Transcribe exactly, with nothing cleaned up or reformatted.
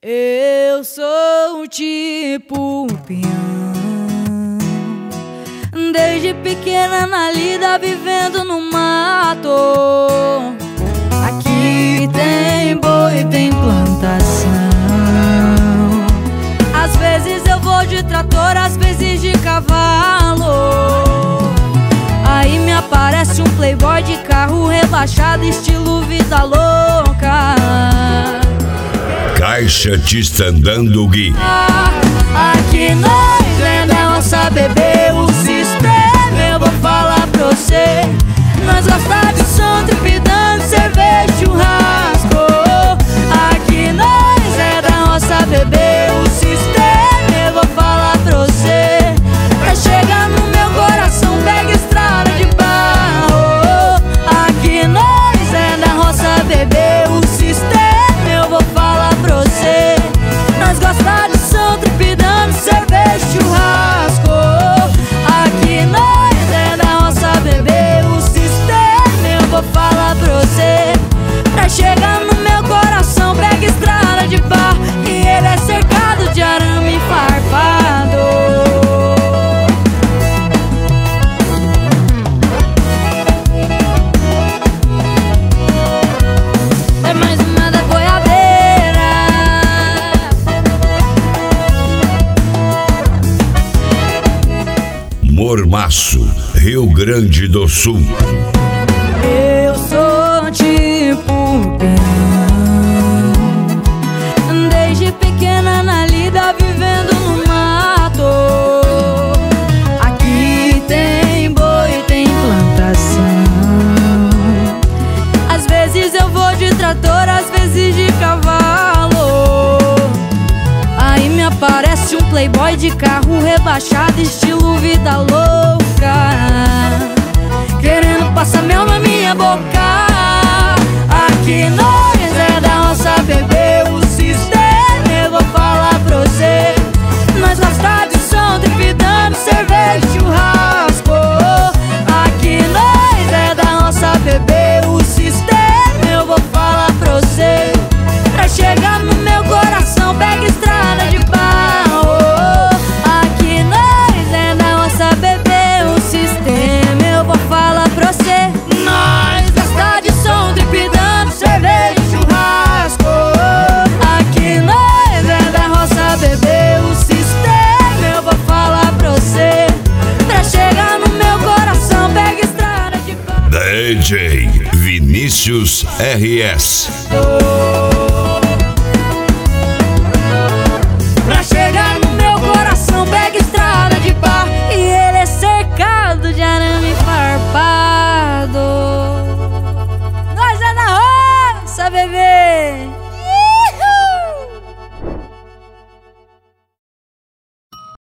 Eu sou tipo peão, desde pequena na lida vivendo no mato. Aqui tem boi, tem plantação. Às vezes eu vou de trator, às vezes de cavalo. Aí me aparece um playboy de carro rebaixado, estilo vida louca. Caixotista andando Gui. Aqui nós é da nossa bebê, o sistema eu vou falar pra você. Nós gosta de som, trepidando, cerveja, churrasco. Aqui nós é da nossa bebê, o sistema eu vou falar pra você. Pra chegar no meu coração, pega estrada de barro. Aqui nós é da nossa bebê, o sistema eu vou falar pra você. Nós gosta de som, trepidando, cerveja, churrasco. Aqui nós é da nossa bebê, o sistema eu vou falar pra você. Pra chegar no meu coração, pega estrada de barro, e ele é cercado de arame farpado. É mais uma da goiabeira. Mormaço, Rio Grande do Sul. Eu sou tipo peão, desde pequena na lida vivendo no mato. Aqui tem boi, tem plantação. Às vezes eu vou de trator, às vezes de cavalo. Aí me aparece um playboy de carro rebaixado, estilo vida louca, querendo passar mel na minha boca. Aqui nós é da nossa bebê, o sistema eu vou falar pra você. Nós gosta de som, trepidando, cerveja, churrasco. Aqui nós é da nossa bebê, o sistema eu vou falar pra você. Pra chegar no meu coração, pega estrada de barro. Aqui nós é da nossa bebê, o sistema eu vou falar pra você. Nós gosta de som, trepidando, cerveja, churrasco. Aqui nós é da nossa bebê, o sistema eu vou falar pra você. Pra chegar no meu coração, pega estrada de barro. D J Vinícius R S.